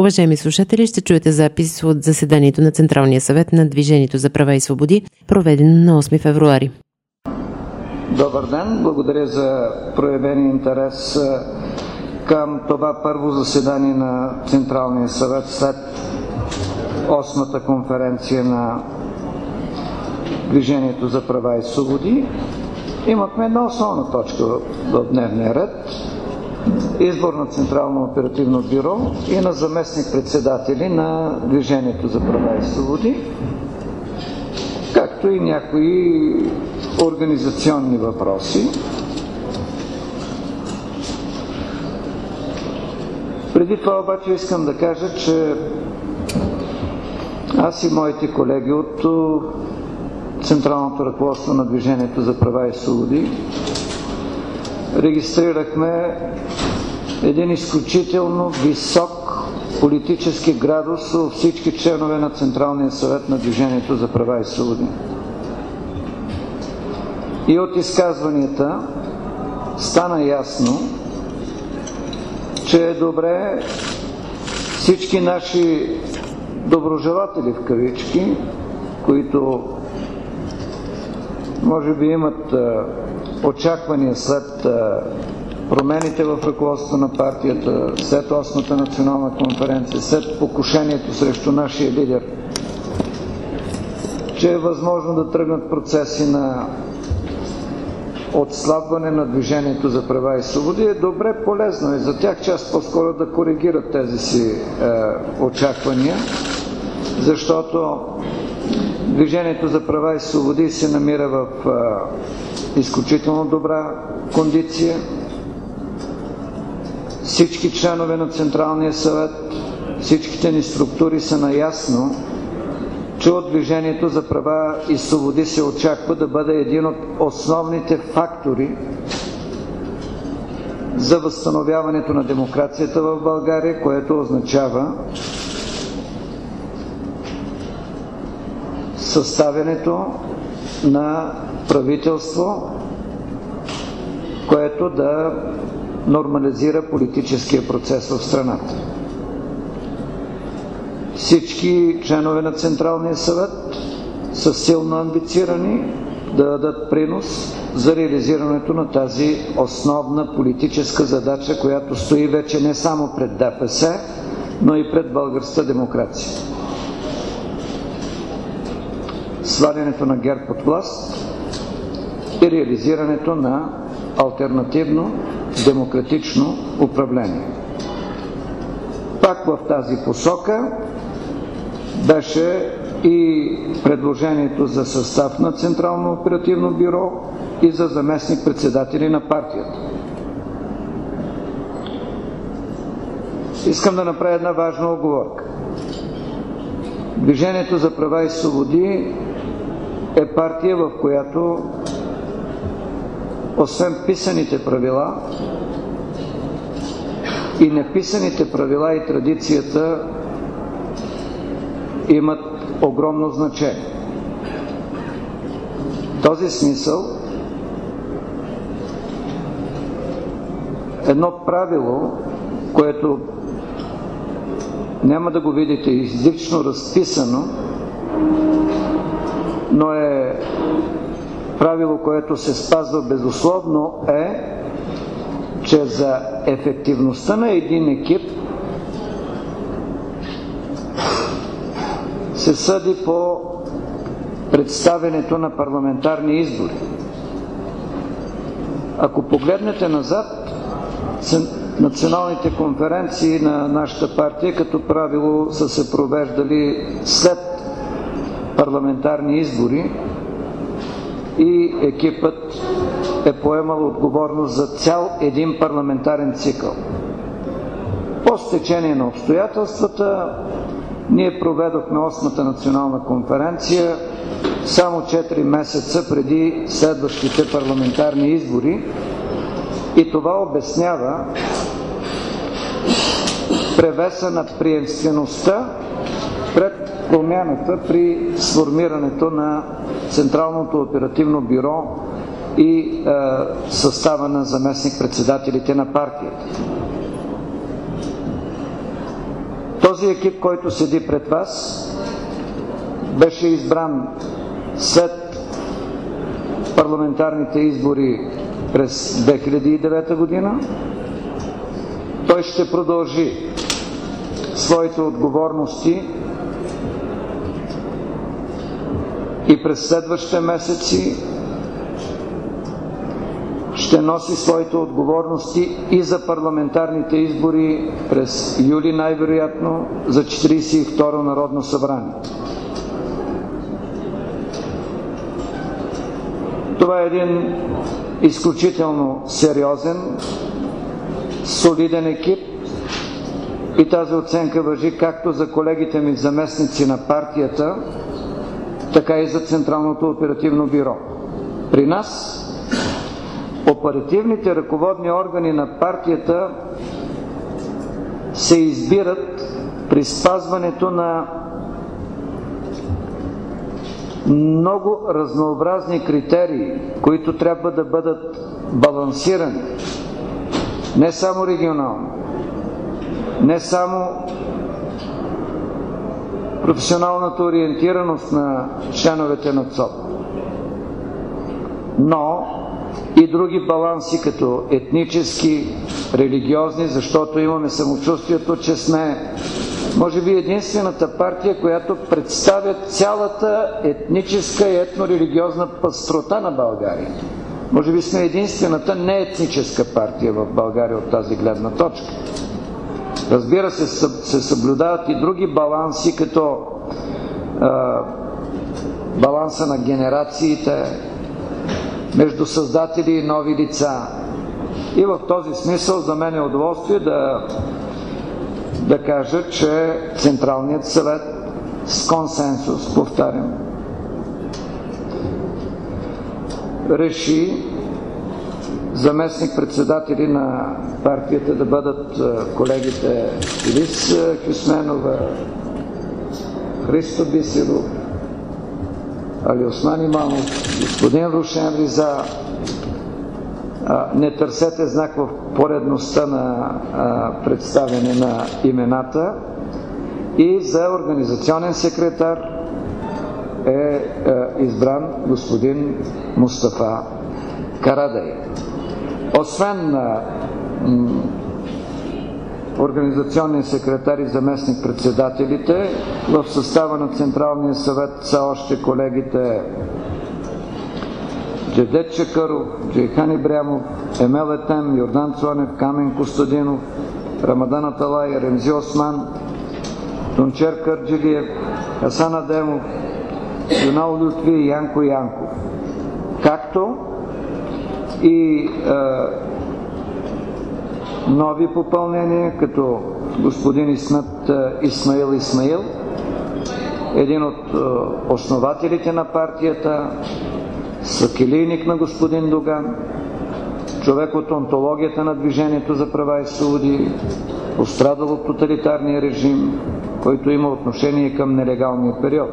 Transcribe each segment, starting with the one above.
Уважаеми слушатели, ще чуете запис от заседанието на Централния съвет на Движението за права и свободи, проведено на 8 февруари. Добър ден! Благодаря за проявения интерес към това първо заседание на Централния съвет след 8-та конференция на Движението за права и свободи. Имахме една основна точка в дневния ред: избор на Централно оперативно бюро и на заместник-председатели на Движението за права и свободи, както и някои организационни въпроси. Преди това обаче искам да кажа, че аз и моите колеги от Централното ръководство на Движението за права и свободи регистрирахме един изключително висок политически градус у всички членове на Централния съвет на Движението за права и свободи. И от изказванията стана ясно, че е добре всички наши доброжелатели в кавички, които може би имат очаквания след промените в ръководството на партията, след 8-та национална конференция, след покушението срещу нашия лидер, че е възможно да тръгнат процеси на отслабване на Движението за права и свободи. Е добре, полезно е за тях част по-скоро да коригират тези си очаквания, защото Движението за права и свободи се намира в изключително добра кондиция. Всички членове на Централния съвет, всичките ни структури са наясно, че от Движението за права и свободи се очаква да бъде един от основните фактори за възстановяването на демокрацията в България, което означава съставянето на правителство, което да нормализира политическия процес в страната. Всички членове на Централния съвет са силно амбицирани да дадат принос за реализирането на тази основна политическа задача, която стои вече не само пред ДПС, но и пред българската демокрация. Свалянето на ГЕРБ от власт и реализирането на алтернативно демократично управление. Пак в тази посока беше и предложението за състав на Централно оперативно бюро и за заместник-председатели на партията. Искам да направя една важна уговорка. Движението за права и свободи е партия, в която освен писаните правила и неписаните правила и традицията имат огромно значение. В този смисъл едно правило, което няма да го видите изрично разписано, но е правило, което се спазва безусловно, е, че за ефективността на един екип се съди по представянето на парламентарни избори. Ако погледнете назад, националните конференции на нашата партия като правило са се провеждали след парламентарни избори и екипът е поемал отговорност за цял един парламентарен цикъл. По стечение на обстоятелствата ние проведохме 8-та национална конференция само 4 месеца преди следващите парламентарни избори и това обяснява превеса на приемствеността пред промяната при сформирането на Централното оперативно бюро и състава на заместник-председателите на партията. Този екип, който седи пред вас, беше избран след парламентарните избори през 2009 година. Той ще продължи своите отговорности и през следващите месеци ще носи своите отговорности и за парламентарните избори през юли, най-вероятно за 42-ро Народно събрание. Това е един изключително сериозен, солиден екип и тази оценка важи както за колегите ми заместници на партията, така и за Централното оперативно бюро. При нас оперативните ръководни органи на партията се избират при спазването на много разнообразни критерии, които трябва да бъдат балансирани. Не само регионално, не само професионалната ориентираност на членовете на ЦОП, но и други баланси, като етнически, религиозни, защото имаме самочувствието, че сме може би единствената партия, която представя цялата етническа и етнорелигиозна пъстрота на България. Може би сме единствената неетническа партия в България от тази гледна точка. Разбира се, се съблюдават и други баланси, като баланса на генерациите, между създатели и нови лица. И в този смисъл за мен е удоволствие да кажа, че Централният съвет с консенсус, повтарям, реши заместник-председатели на партията да бъдат колегите Филис Хюсменова, Христо Бисеров, Алиосман Имамов, господин Рушен Риза. Не търсете знак в поредността на представяне на имената. И за организационен секретар е избран господин Мустафа Карадайъ. Освен организационния секретар и заместник-председателите, в състава на Централния съвет са още колегите Джевдет Чакъров, Джейхан Ибрямов, Емел Етем, Йордан Цонев, Камен Костадинов, Рамадан Аталай, Ремзи Осман, Тунчер Кърджилиев, Хасан Адемов, Юнал Лютви и Янко Янков. Както и нови попълнения, като господин Исмет Исмаил Исмаил, един от основателите на партията, съкелийник на господин Доган, човек от онтологията на Движението за права и свободи, пострадал от тоталитарния режим, който има отношение към нелегалния период.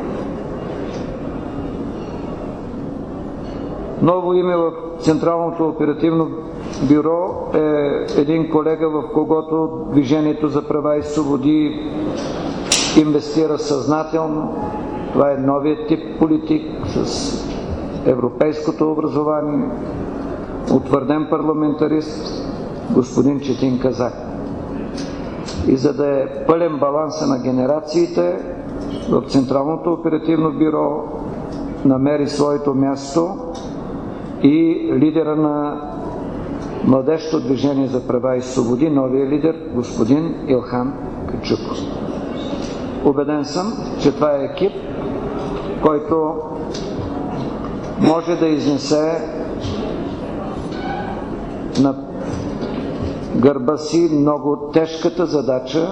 Ново име в Централното оперативно бюро е един колега, в когото Движението за права и свободи инвестира съзнателно. Това е новият тип политик с европейското образование, утвърден парламентарист, господин Четин Казак. И за да е пълен баланса на генерациите, в Централното оперативно бюро намери своето място и лидера на Младежкото движение за права и свободи, новия лидер, господин Илхан Качуков. Убеден съм, че това е екип, който може да изнесе на гърба си много тежката задача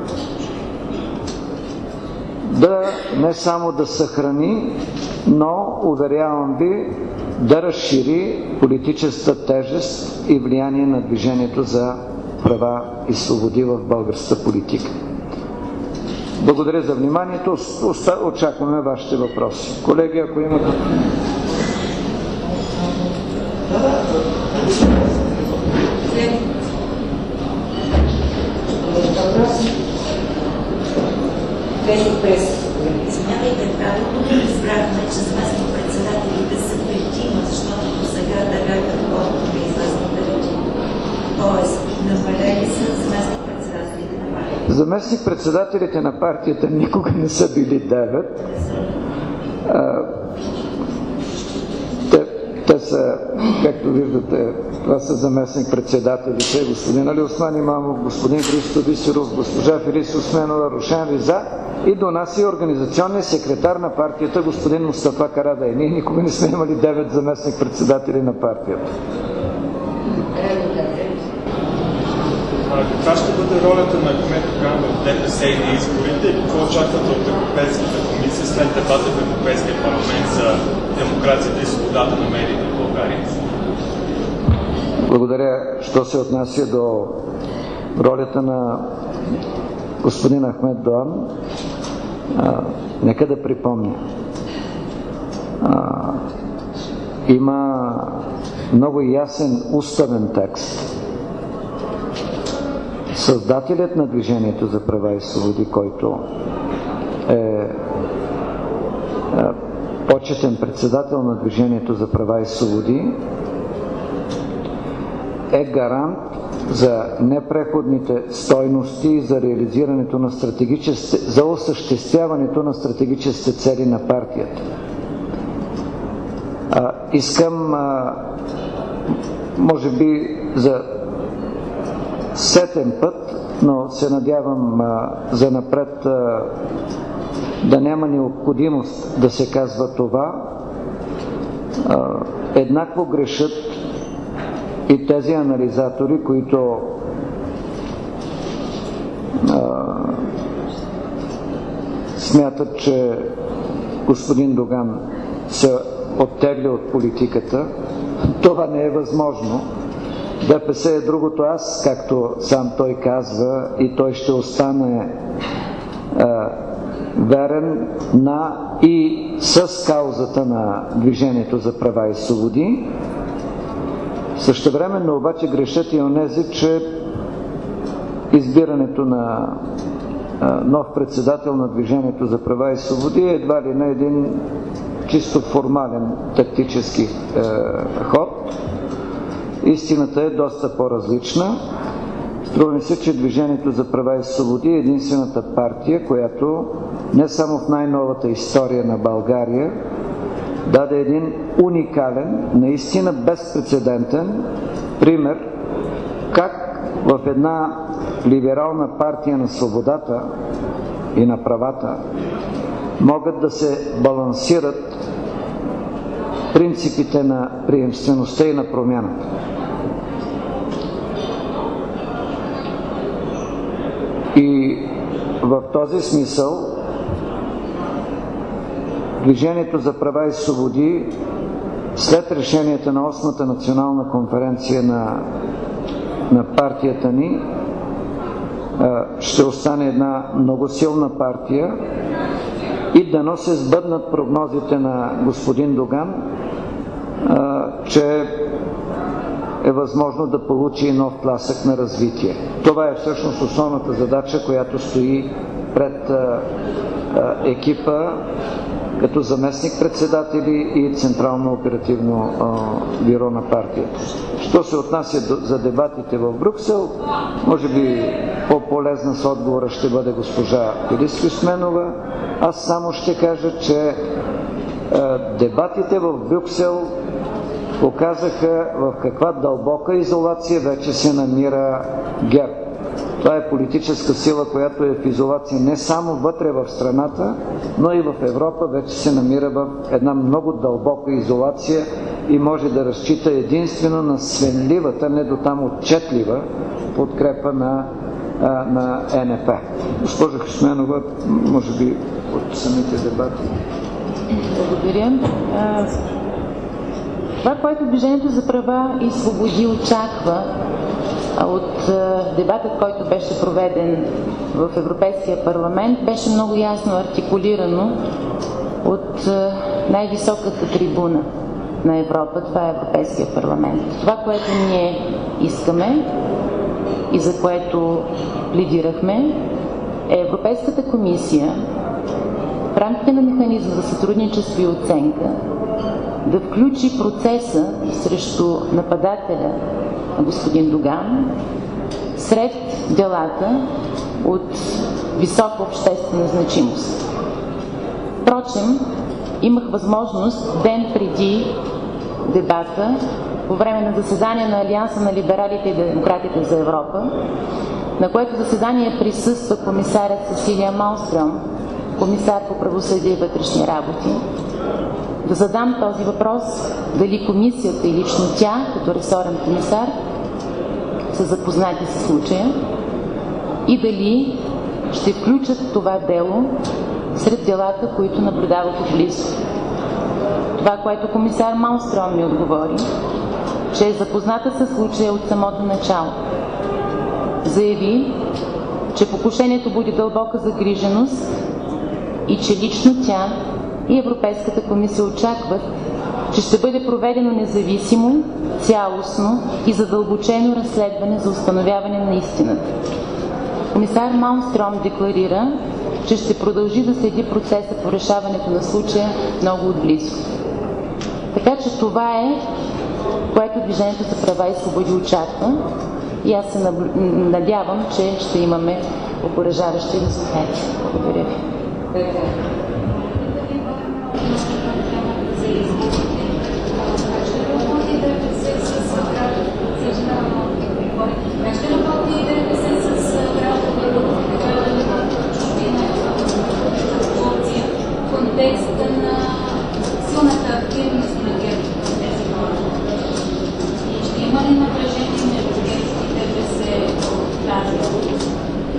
да не само да съхрани, но, уверявам ви, да разшири политическата тежест и влияние на Движението за права и свободи в българската политика. Благодаря за вниманието. Очакваме вашите въпроси. Колеги, ако имате... Извинявайте, правилно ли разбрахме, че заместник-председателите са петима, защото до сега бяха колкото е известно да речем. Тоест, намалени са заместник-председателите на партията. Заместник-председателите на партията никога не са били 9. Те са, както виждате, това са заместник-председателите, господин Али Осман Имамов, господин Христо Бисеров, госпожа Фелис Осменова, Рушен Риза и до нас и организационният секретар на партията, господин Мустафа Карадай. Ние никога не сме имали 9 заместник-председатели на партията. Каква ще бъде ролята на Ахмед Доган в ДПС и на изборите и какво очаквате от Европейската комисия след дебата в Европейския парламент за демокрацията и свободата на медиите в България? Благодаря. Що се отнася до ролята на господин Ахмед Доган, нека да припомня. Има много ясен уставен текст. Създателят на Движението за права и свободи, който е почетен председател на Движението за права и свободи, е гарант за непреходните стойности и за реализирането на за осъществяването на стратегическите цели на партията. Искам, може би за сетен път, но се надявам занапред да няма необходимост да се казва това. Еднакво грешат и тези анализатори, които смятат, че господин Доган се оттегля от политиката. Това не е възможно. ДПС е другото аз, както сам той казва, и той ще остане верен на и с каузата на Движението за права и свободи. Същевременно обаче грешат и онези, че избирането на нов председател на Движението за права и свободи е едва ли не един чисто формален тактически ход. Истината е доста по-различна. Струва ми се, че Движението за права и свободи е единствената партия, която не само в най-новата история на България даде един уникален, наистина безпрецедентен пример как в една либерална партия на свободата и на правата могат да се балансират принципите на приемствеността и на промяната. И в този смисъл Движението за права и свободи след решенията на 8-та национална конференция на партията ни ще остане една много силна партия и дано се сбъднат прогнозите на господин Доган, че е възможно да получи нов тласък на развитие. Това е всъщност основната задача, която стои пред екипа като заместник-председатели и Централно оперативно бюро на партията. Що се отнася за дебатите в Брюксел, може би по-полезна с отговора ще бъде госпожа Фелис Осменова. Аз само ще кажа, че дебатите в Брюксел показаха в каква дълбока изолация вече се намира ГЕРБ. Това е политическа сила, която е в изолация не само вътре в страната, но и в Европа вече се намира в една много дълбока изолация и може да разчита единствено на свенливата, не до там отчетлива подкрепа на ЕНП. Госпожа Хюсменова, може би от самите дебати. Благодаря. Това, което Движението за права и свободи очаква от дебатът, който беше проведен в Европейския парламент, беше много ясно артикулирано от най-високата трибуна на Европа. Това е Европейския парламент. Това, което ние искаме и за което пледирахме, е Европейската комисия в рамките на механизма за сътрудничество и оценка да включи процеса срещу нападателя господин Доган сред делата от висока обществена значимост. Впрочем, имах възможност ден преди дебата, по време на заседание на Алианса на либералите и демократите за Европа, на което заседание присъства комисарят Сесилия Малмстрöm, комисар по правосъдие и вътрешни работи, да задам този въпрос, дали комисията и лично тя, като ресорен комисар, са запознати с случая и дали ще включат това дело сред делата, които наблюдават отблизо. Това, което комисар Малмстрöm ми отговори, че е запозната със случая от самото начало. Заяви, че покушението буди дълбока загриженост и че лично тя и Европейската комисия очакват, че ще бъде проведено независимо, цялостно и задълбочено разследване за установяване на истината. Комисар Малмстрöm декларира, че ще продължи да следи процеса по решаването на случая много отблизо. Така че това е, което Движението за права и свободи очаква, и аз се надявам, че ще имаме окуражаващи резултати. Благодаря ви. Контекста на силната активност на ГЕРБ в тези хора. И ще има ли напрежение между ГЕРБ и ДПС в тази област?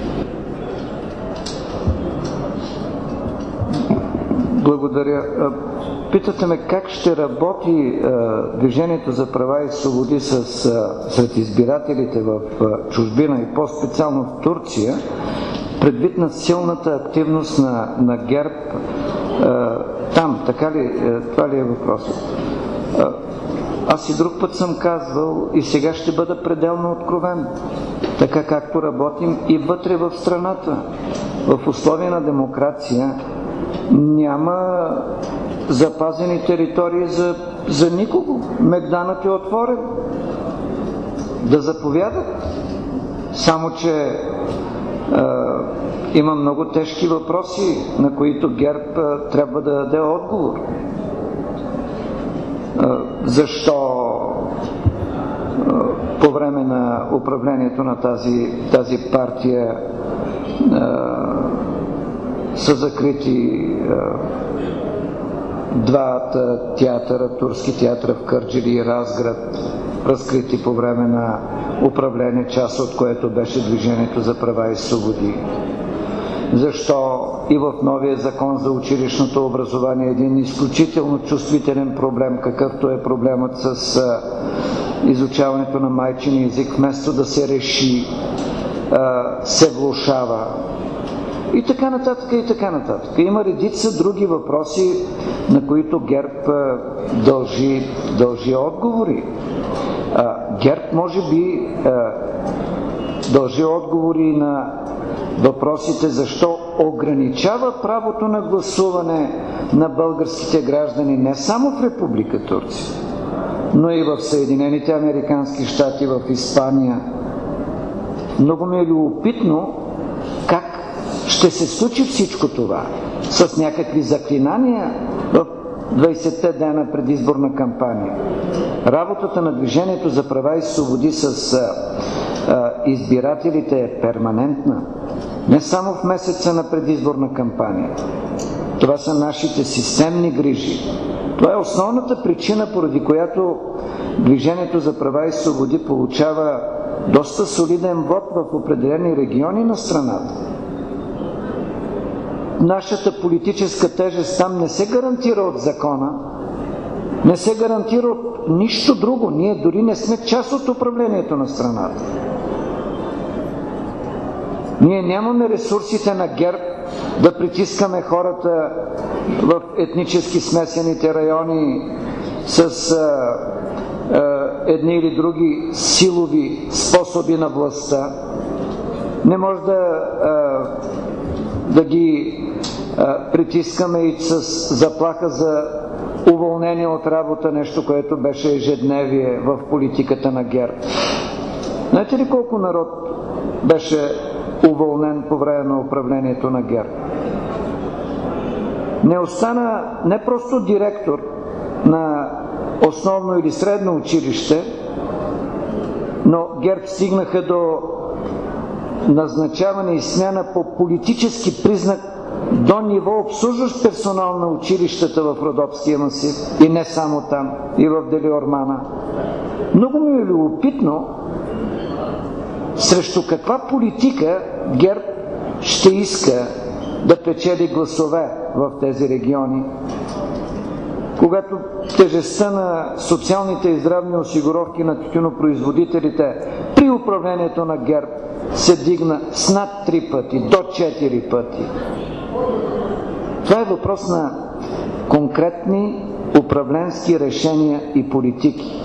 Благодаря. Питате ме как ще работи Движението за права и свободи сред избирателите в чужбина и по-специално в Турция, предвид на силната активност на ГЕРБ там, така ли? Това ли е въпросът? Аз и друг път съм казвал и сега ще бъда пределно откровен. Така както работим и вътре в страната. В условия на демокрация няма запазени територии за никого. Мегданът е отворен. Да заповядат. Само че има много тежки въпроси, на които ГЕРБ трябва да даде отговор. Защо по време на управлението на тази партия са закрити двата театъра, турски театър в Кърджали и Разград, разкрити по време на управление, част от което беше Движението за права и свободи. Защо и в новия закон за училищното образование един изключително чувствителен проблем, какъвто е проблемът с изучаването на майчин език, вместо да се реши, се влошава. И така нататък, и така нататък. Има редица други въпроси, на които ГЕРБ дължи отговори. ГЕРБ може би дължи отговори на въпросите защо ограничава правото на гласуване на българските граждани не само в Република Турция, но и в Съединените американски щати, в Испания. Много ми е любопитно как ще се случи всичко това с някакви заклинания в 20-те дена предизборна кампания. Работата на Движението за права и свободи с избирателите е перманентна. Не само в месеца на предизборна кампания. Това са нашите системни грижи. Това е основната причина, поради която Движението за права и свободи получава доста солиден вод в определени региони на страната. Нашата политическа тежест там не се гарантира от закона, не се гарантира от нищо друго. Ние дори не сме част от управлението на страната. Ние нямаме ресурсите на ГЕРБ да притискаме хората в етнически смесените райони с едни или други силови способи на властта. Не може да да ги притискаме и с заплаха за уволнение от работа, нещо, което беше ежедневие в политиката на ГЕРБ. Знаете ли колко народ беше уволнен по време на управлението на ГЕРБ? Не остана не просто директор на основно или средно училище, но ГЕРБ стигнаха до назначаване и смяна по политически признак до ниво обслужващ персонал на училищата в Родопския масив и не само там, и в Делиормана. Много ми е любопитно срещу каква политика ГЕРБ ще иска да печели гласове в тези региони, когато тежестта на социалните и здравни осигуровки на тютюнопроизводителите при управлението на ГЕРБ се дигна с над 3 пъти, до 4 пъти. Това е въпрос на конкретни управленски решения и политики.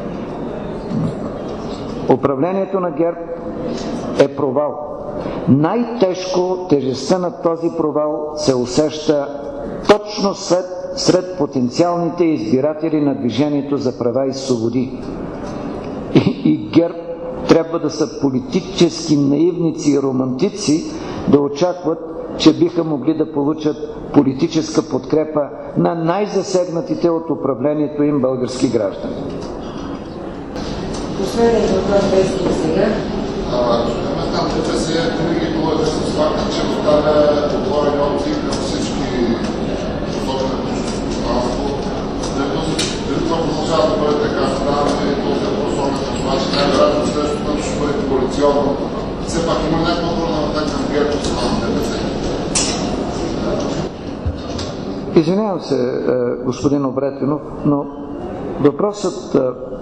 Управлението на ГЕРБ е провал. Най-тежко тежестта на този провал се усеща точно сред потенциалните избиратели на Движението за права и свободи. И ГЕРБ трябва да са политически наивници и романтици да очакват, че биха могли да получат политическа подкрепа на най-засегнатите от управлението им български граждани. Последният въпрос беше сега. Знам, че се винаги говори с факта, че оставя отворени опции към всички посоки на пространство. Дали това продължава да бъде така, ставаме и този въпрос на това, че най-вероятно следващото ще бъде коалиционно. Все пак има някаква хора на атака към ГЕРБ от страна на ДПС. Извинявам се, господин Обретенов, но въпросът,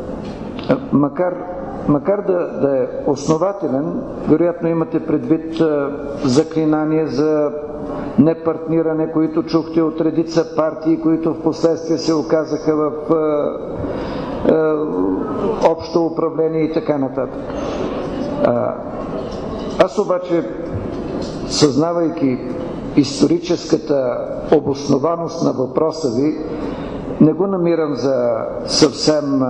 макар да е основателен, вероятно имате предвид заклинания за непартниране, които чухте от редица партии, които в последствие се оказаха в общо управление и така нататък. Аз обаче, съзнавайки историческата обоснованост на въпроса ви, не го намирам за съвсем,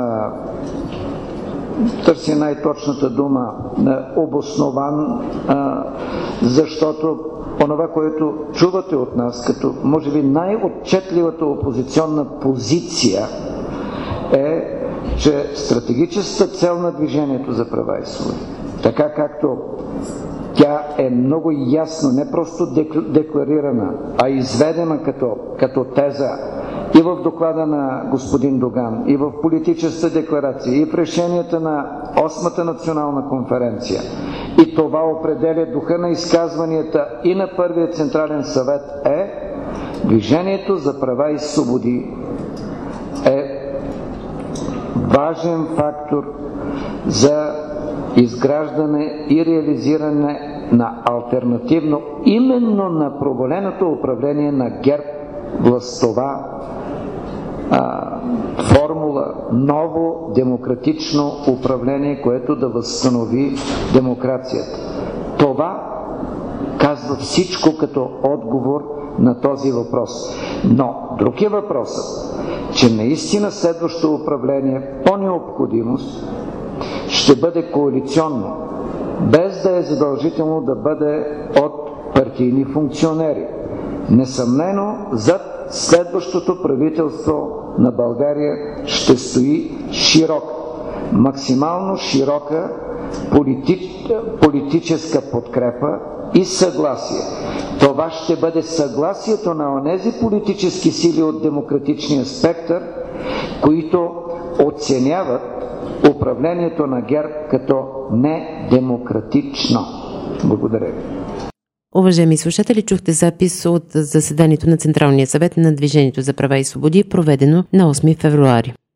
търся най-точната дума, обоснован, защото онова, което чувате от нас, като може би най-отчетливата опозиционна позиция е, че стратегическата цел на Движението за права и свободи, така както тя е много ясно, не просто декларирана, а изведена като теза и в доклада на господин Доган, и в политическата декларация, и в решенията на 8-та национална конференция. И това определя духа на изказванията и на първия Централен съвет е: Движението за права и свободи е важен фактор за изграждане и реализиране на алтернативно именно на проваленото управление на ГЕРБ властова формула, ново демократично управление, което да възстанови демокрацията. Това казва всичко като отговор на този въпрос. Но друг е въпросът, че наистина следващото управление по необходимост ще бъде коалиционно, без да е задължително да бъде от партийни функционери. Несъмнено, зад следващото правителство на България ще стои широка, максимално широка политическа подкрепа и съгласие. Това ще бъде съгласието на онези политически сили от демократичния спектър, които оценяват управлението на ГЕРБ като недемократично. Благодаря ви. Уважаеми слушатели, чухте запис от заседанието на Централния съвет на Движението за права и свободи, проведено на 8 февруари.